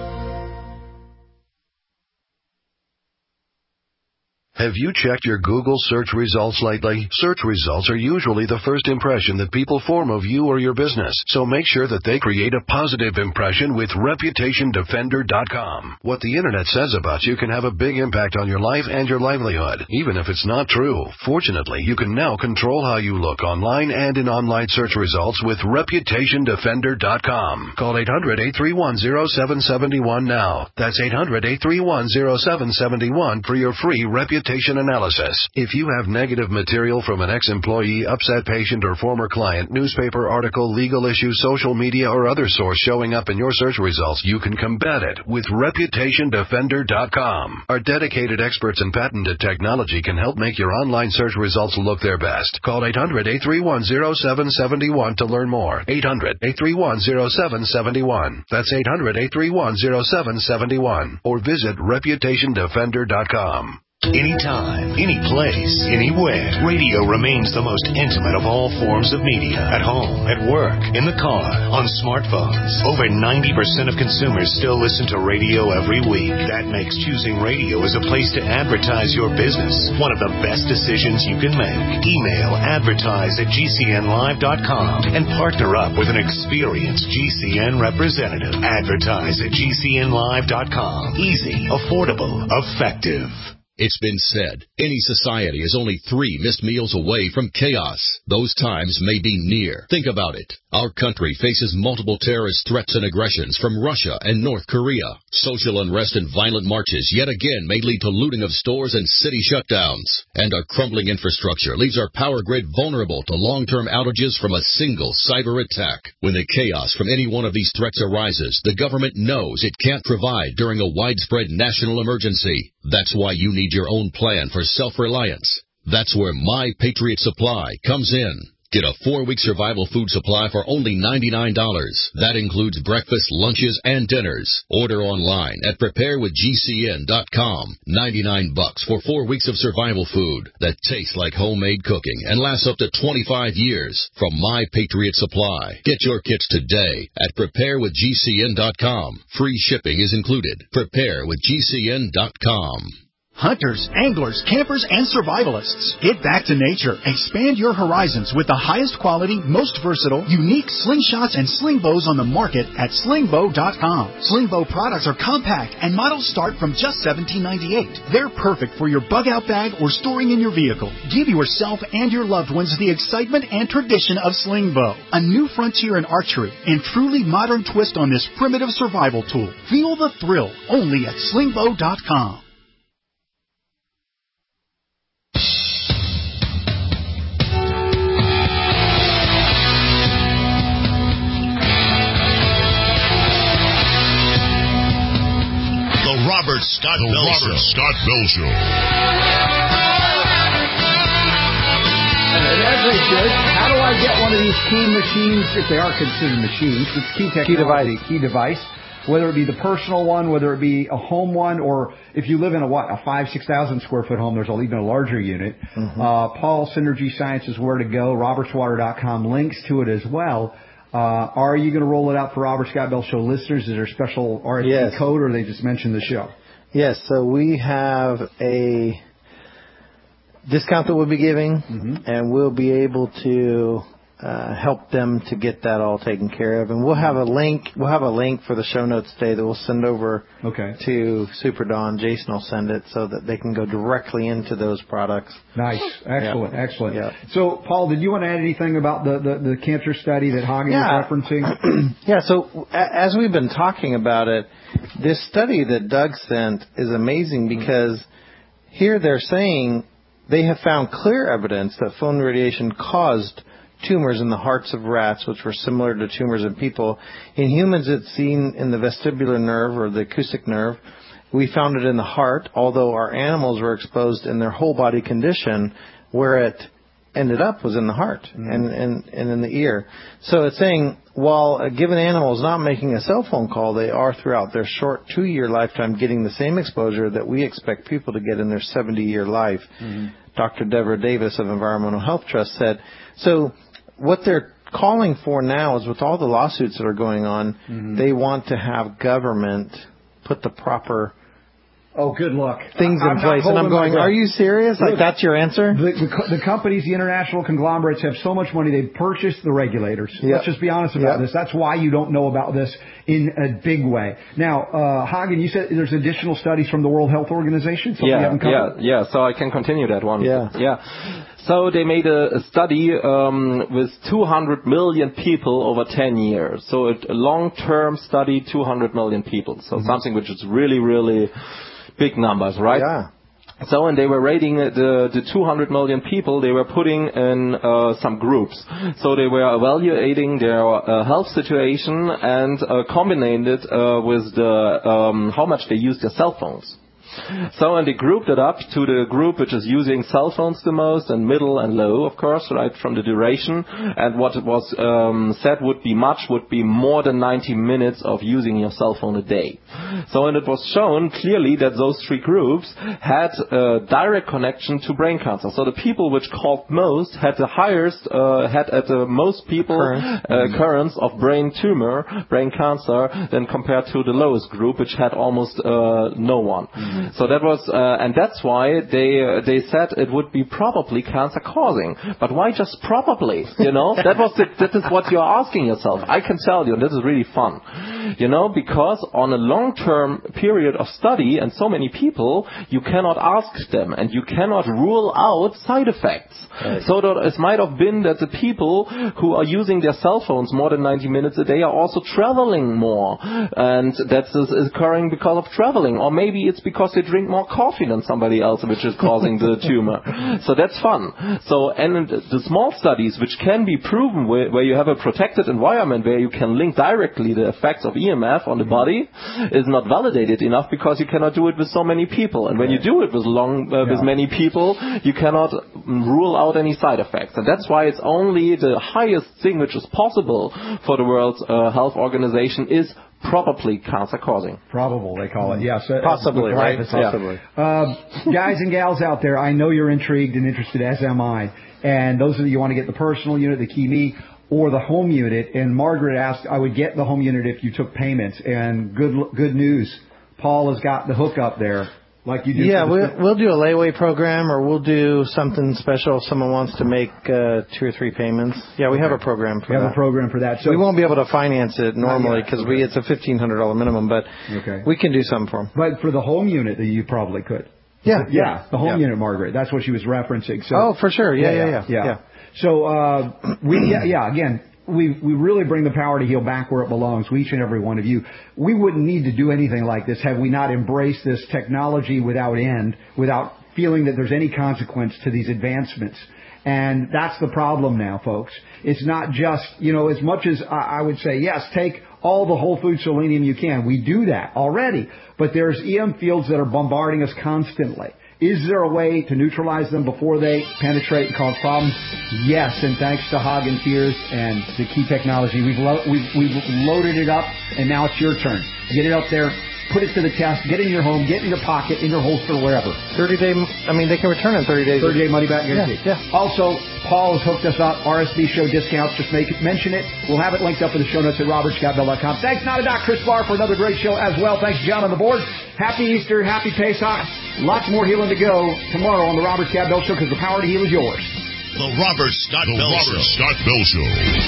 Have you checked your Google search results lately? Search results are usually the first impression that people form of you or your business, so make sure that they create a positive impression with Reputation Defender dot com. What the Internet says about you can have a big impact on your life and your livelihood, even if it's not true. Fortunately, you can now control how you look online and in online search results with Reputation Defender dot com. Call eight hundred, eight three one, zero seven seven one now. That's eight hundred, eight three one, zero seven seven one for your free Reputation reputation analysis. If you have negative material from an ex-employee, upset patient, or former client, newspaper article, legal issue, social media, or other source showing up in your search results, you can combat it with reputation defender dot com. Our dedicated experts in patented technology can help make your online search results look their best. Call eight hundred, eight three one, zero seven seven one to learn more. eight hundred, eight three one, zero seven seven one. That's eight hundred, eight three one, zero seven seven one. Or visit reputation defender dot com. Anytime, any place, anywhere, radio remains the most intimate of all forms of media. At home, at work, in the car, on smartphones. Over ninety percent of consumers still listen to radio every week. That makes choosing radio as a place to advertise your business one of the best decisions you can make. Email advertise at G C N live dot com and partner up with an experienced G C N representative. Advertise at G C N live dot com. Easy, affordable, effective. It's been said, any society is only three missed meals away from chaos. Those times may be near. Think about it. Our country faces multiple terrorist threats and aggressions from Russia and North Korea. Social unrest and violent marches yet again may lead to looting of stores and city shutdowns. And our crumbling infrastructure leaves our power grid vulnerable to long-term outages from a single cyber attack. When the chaos from any one of these threats arises, the government knows it can't provide during a widespread national emergency. That's why you need your own plan for self-reliance. That's where My Patriot Supply comes in. Get a four-week survival food supply for only ninety-nine dollars. That includes breakfast, lunches, and dinners. Order online at prepare with G C N dot com. ninety-nine bucks for four weeks of survival food that tastes like homemade cooking and lasts up to twenty-five years from My Patriot Supply. Get your kits today at prepare with G C N dot com. Free shipping is included. prepare with G C N dot com. Hunters, anglers, campers, and survivalists. Get back to nature. Expand your horizons with the highest quality, most versatile, unique slingshots and sling bows on the market at sling bow dot com. Sling bow products are compact and models start from just seventeen ninety-eight. They're perfect for your bug out bag or storing in your vehicle. Give yourself and your loved ones the excitement and tradition of sling bow. A new frontier in archery and truly modern twist on this primitive survival tool. Feel the thrill only at sling bow dot com. Robert Scott the Bell Robert Show. Scott Bell Show. And as they should, how do I get one of these key machines, if they are considered machines, it's key technology, key device, whether it be the personal one, whether it be a home one, or if you live in a what, a five, six thousand square foot home, there's even a larger unit. Mm-hmm. Uh, Paul, Synergy Science is where to go. roberts water dot com links to it as well. Uh, are you going to roll it out for Robert Scott Bell Show listeners? Is there a special R S V yes. code, or they just mention the show? Yes, so we have a discount that we'll be giving, mm-hmm. and we'll be able to uh, help them to get that all taken care of. And we'll have a link. We'll have a link for the show notes today that we'll send over okay. to Super Dawn. Jason will send it so that they can go directly into those products. Nice, excellent, yeah. excellent. Yeah. So, Paul, did you want to add anything about the the, the cancer study that Hagen yeah. was referencing? yeah. So, as we've been talking about it, this study that Doug sent is amazing because here they're saying they have found clear evidence that phone radiation caused tumors in the hearts of rats, which were similar to tumors in people. In humans, it's seen in the vestibular nerve or the acoustic nerve. We found it in the heart, although our animals were exposed in their whole body condition. Where it ended up was in the heart mm-hmm. and, and, and in the ear. So it's saying while a given animal is not making a cell phone call, they are throughout their short two-year lifetime getting the same exposure that we expect people to get in their seventy-year life. Mm-hmm. Doctor Deborah Davis of Environmental Health Trust said. So what they're calling for now is with all the lawsuits that are going on, mm-hmm. they want to have government put the proper Oh, good luck. Things I'm in place. And I'm going, are you serious? Like, Look, that's your answer? The, the, the companies, the international conglomerates have so much money, they've purchased the regulators. Yep. Let's just be honest about yep. this. That's why you don't know about this in a big way. Now, uh, Hagen, you said there's additional studies from the World Health Organization? Yeah, yeah, yeah. So I can continue that one. Yeah. Yeah. So they made a, a study um, with two hundred million people over ten years. So a long-term study, two hundred million people. So mm-hmm. something which is really, really big numbers, right? Yeah. So, and they were rating the, the two hundred million people, they were putting in uh, some groups. So they were evaluating their uh, health situation and uh, combining it uh, with the um, how much they use their cell phones. So, and they grouped it up to the group which is using cell phones the most, and middle and low, of course, right, from the duration. And what it was um, said would be much, would be more than ninety minutes of using your cell phone a day. So, and it was shown clearly that those three groups had a direct connection to brain cancer. So the people which called most had the highest, uh, had at the most people uh, occurrence of brain tumor, brain cancer, than compared to the lowest group, which had almost uh, no one. Mm-hmm. So that was, uh, and that's why they uh, they said it would be probably cancer causing. But why just probably? You know, that was the, that is what you're asking yourself. I can tell you, and this is really fun. You know, because on a long-term period of study and so many people, you cannot ask them and you cannot rule out side effects. Right. So that it might have been that the people who are using their cell phones more than ninety minutes a day are also traveling more, and that is occurring because of traveling, or maybe it's because they drink more coffee than somebody else, which is causing the tumor. So that's fun. So, and the small studies which can be proven where, where you have a protected environment where you can link directly the effects of E M F on the body is not validated enough because you cannot do it with so many people. And when you do it with long, uh, yeah. with many people, you cannot rule out any side effects. And that's why it's only the highest thing which is possible for the World uh, Health Organization is probably cancer causing. Probable, they call it. Yes. Possibly, uh, right? Possibly. Yeah. Uh, guys and gals out there, I know you're intrigued and interested, as am I. And those of you who want to get the personal unit, the Kimi, or the home unit. And Margaret asked, I would get the home unit if you took payments. And good good news, Paul has got the hookup there. Like you do. Yeah, we'll, we'll do a layaway program, or we'll do something special if someone wants to make uh, two or three payments. Yeah, we okay. have a program for we that. We have a program for that. So we won't be able to finance it normally because okay. we it's a fifteen hundred dollars minimum, but okay. we can do something for them. But for the home unit, you probably could. Yeah, yeah, yeah. the home yeah. unit, Margaret. That's what she was referencing. So, oh, for sure. Yeah, yeah, yeah. yeah. yeah. yeah. So uh, we, yeah, yeah, again. We we really bring the power to heal back where it belongs, to each and every one of you. We wouldn't need to do anything like this had we not embraced this technology without end, without feeling that there's any consequence to these advancements. And that's the problem now, folks. It's not just, you know, as much as I, I would say, yes, take all the whole food selenium you can. We do that already. But there's E M fields that are bombarding us constantly. Is there a way to neutralize them before they penetrate and cause problems? Yes, and thanks to Hagen Tears and the key technology, we've, lo- we've, we've loaded it up, and now it's your turn. Get it up there, put it to the test, get it in your home, get it in your pocket, in your holster, wherever. thirty-day, I mean, they can return in thirty days. thirty-day money-back guarantee. Yeah, yeah. Also, Paul has hooked us up, R S B show discounts. Just make it, mention it. We'll have it linked up in the show notes at robert scott bell dot com. Thanks, Not a Doc, Chris Barr, for another great show as well. Thanks, John, on the board. Happy Easter, happy Pesach. Lots more healing to go tomorrow on the Robert Scott Bell Show, because the power to heal is yours. The Robert Scott the Bell Robert Show. Scott Bell Show.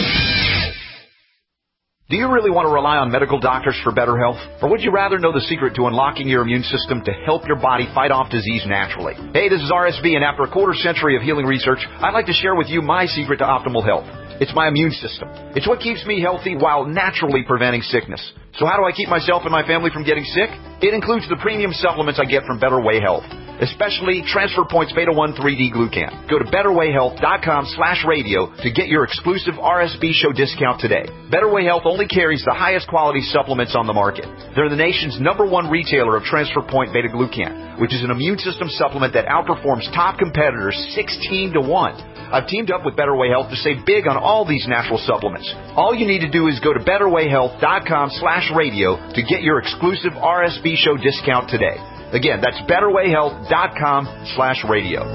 Do you really want to rely on medical doctors for better health? Or would you rather know the secret to unlocking your immune system to help your body fight off disease naturally? Hey, this is R S B, and after a quarter century of healing research, I'd like to share with you my secret to optimal health. It's my immune system. It's what keeps me healthy while naturally preventing sickness. So how do I keep myself and my family from getting sick? It includes the premium supplements I get from Better Way Health, especially Transfer Points Beta one three D Glucan. Go to betterwayhealth.com slash radio to get your exclusive R S B show discount today. Better Way Health only carries the highest quality supplements on the market. They're the nation's number one retailer of Transfer Point Beta Glucan, which is an immune system supplement that outperforms top competitors sixteen to one. I've teamed up with Better Way Health to save big on all these natural supplements. All you need to do is go to betterwayhealth.com slash radio to get your exclusive R S B show discount today. Again, that's betterwayhealth.com slash radio.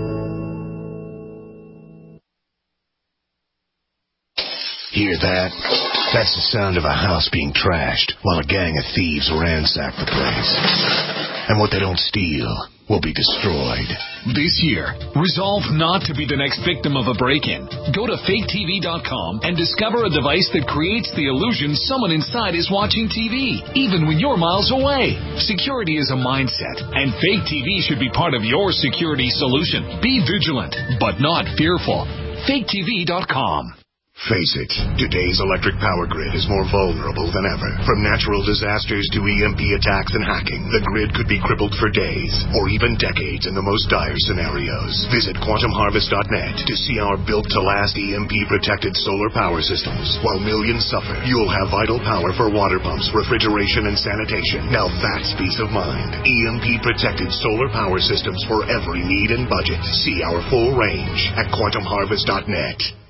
Hear that? That's the sound of a house being trashed while a gang of thieves ransack the place. And what they don't steal will be destroyed. This year, resolve not to be the next victim of a break-in. Go to fake T V dot com and discover a device that creates the illusion someone inside is watching T V, even when you're miles away. Security is a mindset, and Fake T V should be part of your security solution. Be vigilant, but not fearful. fake T V dot com. Face it, today's electric power grid is more vulnerable than ever. From natural disasters to E M P attacks and hacking, the grid could be crippled for days or even decades in the most dire scenarios. Visit quantum harvest dot net to see our built-to-last E M P-protected solar power systems. While millions suffer, you'll have vital power for water pumps, refrigeration, and sanitation. Now that's peace of mind. E M P-protected solar power systems for every need and budget. See our full range at quantum harvest dot net.